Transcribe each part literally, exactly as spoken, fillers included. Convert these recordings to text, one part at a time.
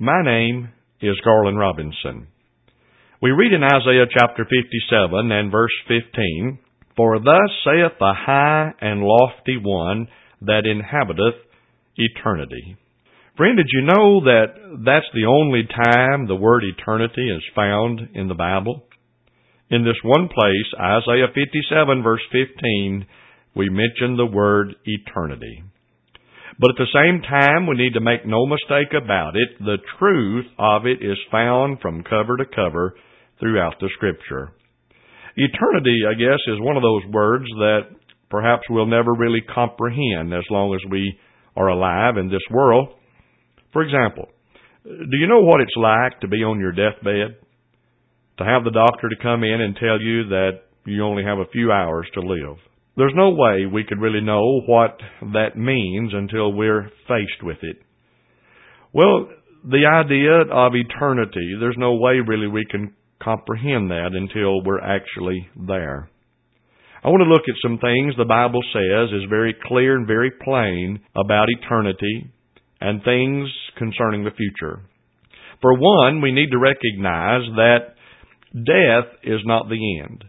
My name is Garland Robinson. We read in Isaiah chapter fifty-seven and verse fifteen, "For thus saith the high and lofty one that inhabiteth eternity." Friend, did you know that that's the only time the word eternity is found in the Bible? In this one place, Isaiah fifty-seven verse fifteen, we mention the word eternity. But at the same time, we need to make no mistake about it, the truth of it is found from cover to cover throughout the Scripture. Eternity, I guess, is one of those words that perhaps we'll never really comprehend as long as we are alive in this world. For example, do you know what it's like to be on your deathbed? To have the doctor to come in and tell you that you only have a few hours to live. There's no way we could really know what that means until we're faced with it. Well, the idea of eternity, there's no way really we can comprehend that until we're actually there. I want to look at some things the Bible says is very clear and very plain about eternity and things concerning the future. For one, we need to recognize that death is not the end.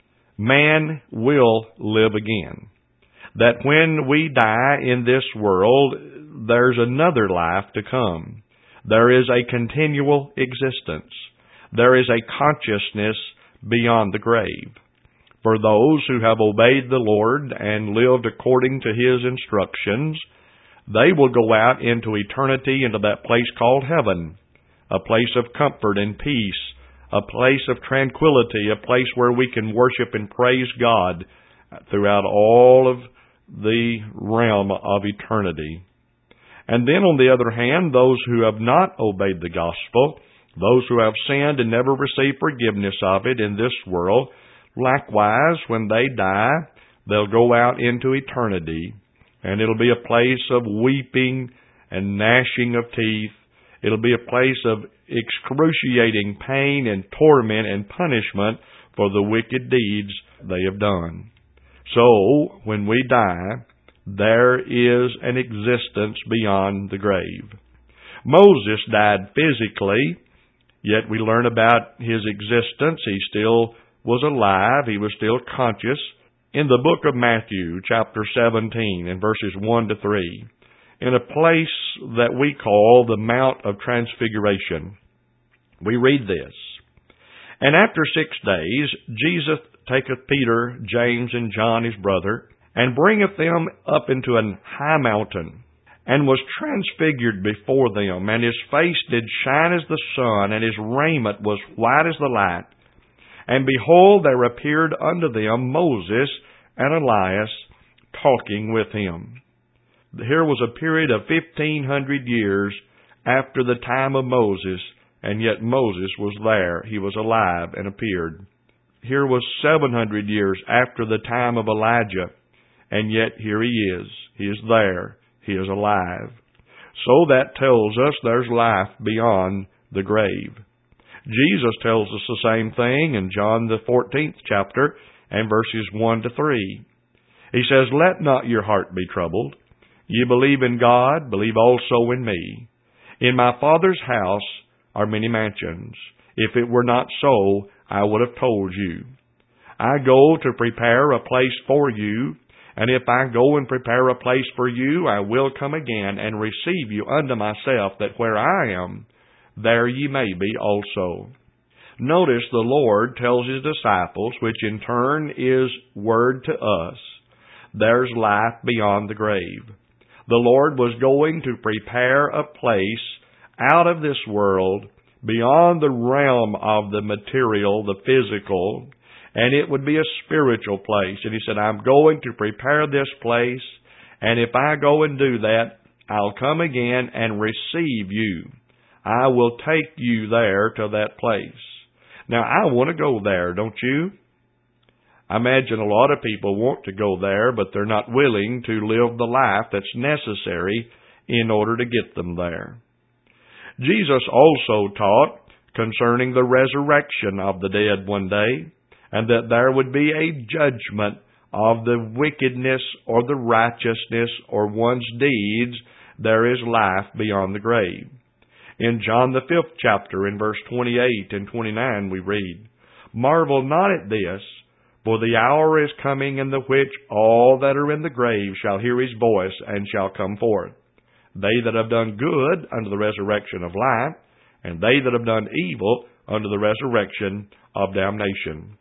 Man will live again. That when we die in this world, there's another life to come. There is a continual existence. There is a consciousness beyond the grave. For those who have obeyed the Lord and lived according to His instructions, they will go out into eternity, into that place called heaven, a place of comfort and peace, a place of tranquility, a place where we can worship and praise God throughout all of the realm of eternity. And then on the other hand, those who have not obeyed the gospel, those who have sinned and never received forgiveness of it in this world, likewise, when they die, they'll go out into eternity, and it'll be a place of weeping and gnashing of teeth. It'll be a place of excruciating pain and torment and punishment for the wicked deeds they have done. So, when we die, there is an existence beyond the grave. Moses died physically, yet we learn about his existence. He still was alive. He was still conscious. In the book of Matthew, chapter seventeen, and verses one to three, in a place that we call the Mount of Transfiguration, we read this. "And after six days, Jesus taketh Peter, James, and John his brother, and bringeth them up into an high mountain, and was transfigured before them, and his face did shine as the sun, and his raiment was white as the light. And behold, there appeared unto them Moses and Elias talking with him." Here was a period of fifteen hundred years after the time of Moses, and yet Moses was there. He was alive and appeared. Here was seven hundred years after the time of Elijah, and yet here he is. He is there. He is alive. So that tells us there's life beyond the grave. Jesus tells us the same thing in John the fourteenth chapter and verses one to three. He says, "Let not your heart be troubled. Ye believe in God, believe also in me. In my Father's house are many mansions. If it were not so, I would have told you. I go to prepare a place for you, and if I go and prepare a place for you, I will come again and receive you unto myself, that where I am, there ye may be also." Notice the Lord tells His disciples, which in turn is word to us, there's life beyond the grave. The Lord was going to prepare a place out of this world, beyond the realm of the material, the physical, and it would be a spiritual place. And He said, "I'm going to prepare this place, and if I go and do that, I'll come again and receive you. I will take you there to that place." Now, I want to go there, don't you? I imagine a lot of people want to go there, but they're not willing to live the life that's necessary in order to get them there. Jesus also taught concerning the resurrection of the dead one day, and that there would be a judgment of the wickedness or the righteousness or one's deeds. There is life beyond the grave. In John the fifth chapter, in verse twenty-eight and twenty-nine, we read, "Marvel not at this, for the hour is coming in the which all that are in the grave shall hear His voice and shall come forth. They that have done good unto the resurrection of life, and they that have done evil unto the resurrection of damnation."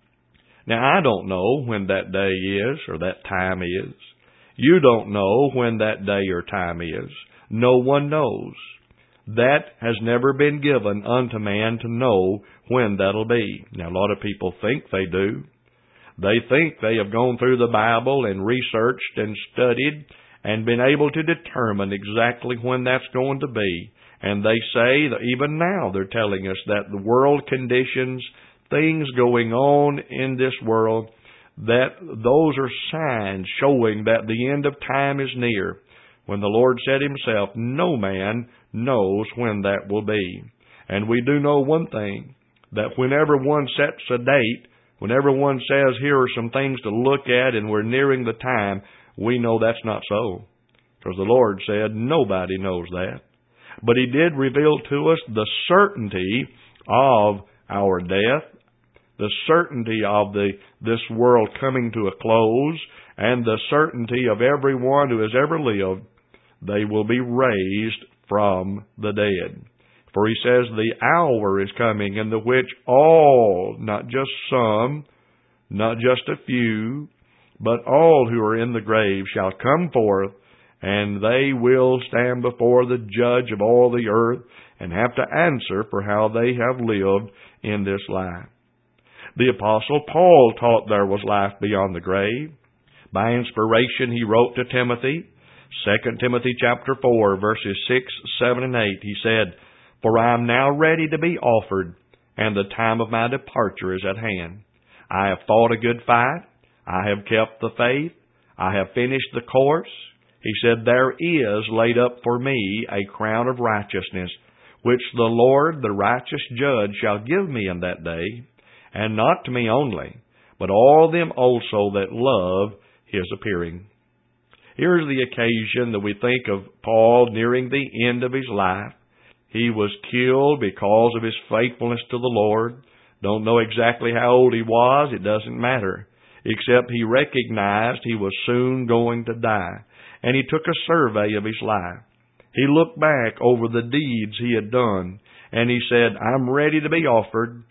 Now, I don't know when that day is or that time is. You don't know when that day or time is. No one knows. That has never been given unto man to know when that'll be. Now, a lot of people think they do. They think they have gone through the Bible and researched and studied and been able to determine exactly when that's going to be. And they say that even now they're telling us that the world conditions, things going on in this world, that those are signs showing that the end of time is near. When the Lord said Himself, no man knows when that will be. And we do know one thing, that whenever one sets a date, whenever one says, here are some things to look at and we're nearing the time, we know that's not so. Because the Lord said nobody knows that. But He did reveal to us the certainty of our death, the certainty of the this world coming to a close, and the certainty of everyone who has ever lived, they will be raised from the dead. For He says, the hour is coming in the which all, not just some, not just a few, but all who are in the grave shall come forth, and they will stand before the Judge of all the earth and have to answer for how they have lived in this life. The Apostle Paul taught there was life beyond the grave. By inspiration, he wrote to Timothy, Second Timothy chapter four, verses six, seven, and eight. He said, "For I am now ready to be offered, and the time of my departure is at hand. I have fought a good fight. I have kept the faith. I have finished the course." He said, "There is laid up for me a crown of righteousness, which the Lord, the righteous judge, shall give me in that day, and not to me only, but all them also that love His appearing." Here's the occasion that we think of Paul nearing the end of his life. He was killed because of his faithfulness to the Lord. Don't know exactly how old he was. It doesn't matter. Except he recognized he was soon going to die. And he took a survey of his life. He looked back over the deeds he had done. And he said, "I'm ready to be offered.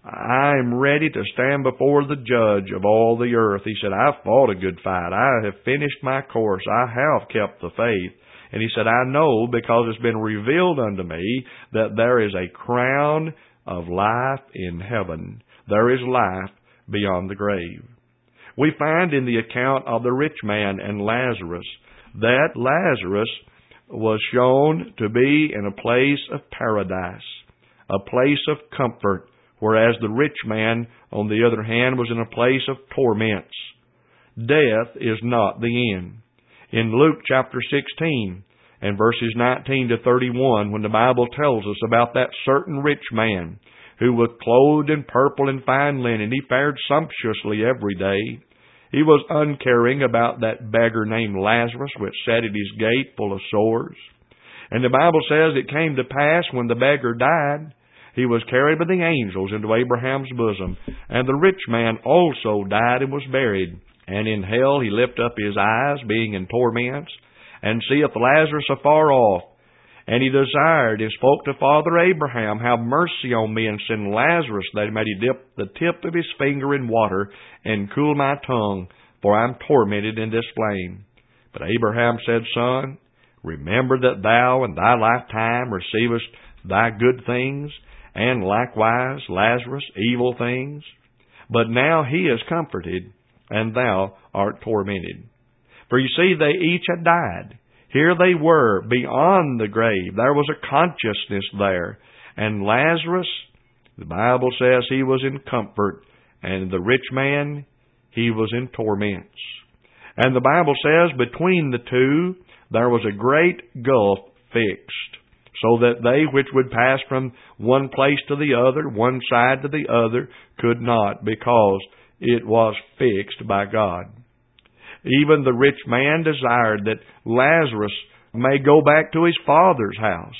I'm ready to stand before the Judge of all the earth." He said, "I've fought a good fight. I have finished my course. I have kept the faith." And he said, "I know because it's been revealed unto me that there is a crown of life in heaven. There is life beyond the grave." We find in the account of the rich man and Lazarus that Lazarus was shown to be in a place of paradise, a place of comfort, whereas the rich man, on the other hand, was in a place of torments. Death is not the end. In Luke chapter sixteen and verses nineteen to thirty-one, when the Bible tells us about that certain rich man who was clothed in purple and fine linen, he fared sumptuously every day. He was uncaring about that beggar named Lazarus, which sat at his gate full of sores. And the Bible says it came to pass when the beggar died, he was carried by the angels into Abraham's bosom. And the rich man also died and was buried. And in hell he lifted up his eyes, being in torments, and seeth Lazarus afar off. And he desired and spoke to Father Abraham, "Have mercy on me, and send Lazarus, that he may dip the tip of his finger in water, and cool my tongue, for I am tormented in this flame." But Abraham said, "Son, remember that thou in thy lifetime receivest thy good things, and likewise Lazarus evil things. But now he is comforted, and thou art tormented." For you see, they each had died. Here they were, beyond the grave. There was a consciousness there. And Lazarus, the Bible says he was in comfort, and the rich man, he was in torments. And the Bible says between the two, there was a great gulf fixed, so that they which would pass from one place to the other, one side to the other, could not, because it was fixed by God. Even the rich man desired that Lazarus may go back to his father's house.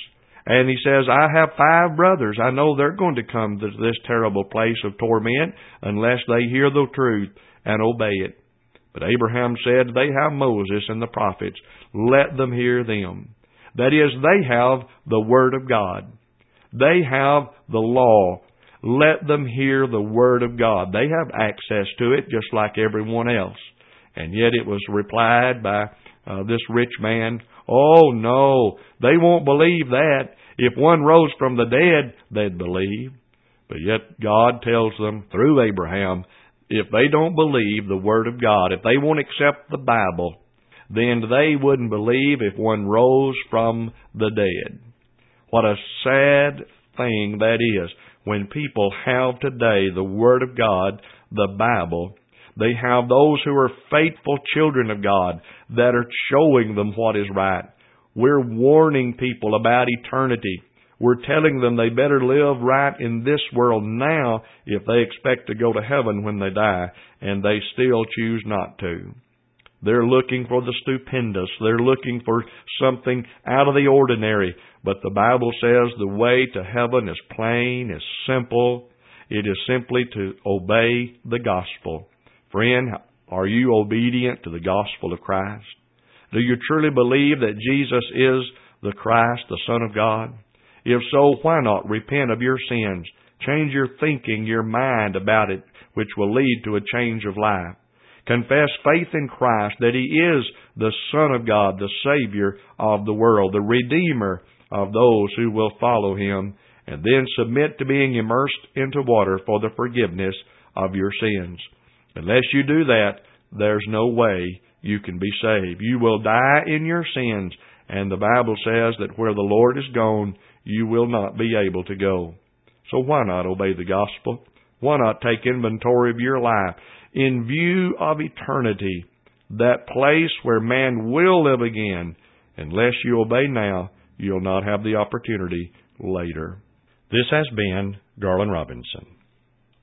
And he says, I have five brothers. I know they're going to come to this terrible place of torment unless they hear the truth and obey it. But Abraham said, they have Moses and the prophets. Let them hear them. That is, they have the Word of God. They have the law. Let them hear the Word of God. They have access to it just like everyone else. And yet it was replied by uh, this rich man, oh no, they won't believe that. If one rose from the dead, they'd believe. But yet God tells them through Abraham, if they don't believe the Word of God, if they won't accept the Bible, then they wouldn't believe if one rose from the dead. What a sad thing that is when people have today the Word of God, the Bible. They have those who are faithful children of God that are showing them what is right. We're warning people about eternity. We're telling them they better live right in this world now if they expect to go to heaven when they die, and they still choose not to. They're looking for the stupendous. They're looking for something out of the ordinary. But the Bible says the way to heaven is plain, is simple. It is simply to obey the gospel. Friend, are you obedient to the gospel of Christ? Do you truly believe that Jesus is the Christ, the Son of God? If so, why not repent of your sins? Change your thinking, your mind about it, which will lead to a change of life. Confess faith in Christ, that He is the Son of God, the Savior of the world, the Redeemer of those who will follow Him, and then submit to being immersed into water for the forgiveness of your sins. Unless you do that, there's no way you can be saved. You will die in your sins, and the Bible says that where the Lord is gone, you will not be able to go. So why not obey the gospel? Why not take inventory of your life in view of eternity, that place where man will live again? Unless you obey now, you'll not have the opportunity later. This has been Garland Robinson.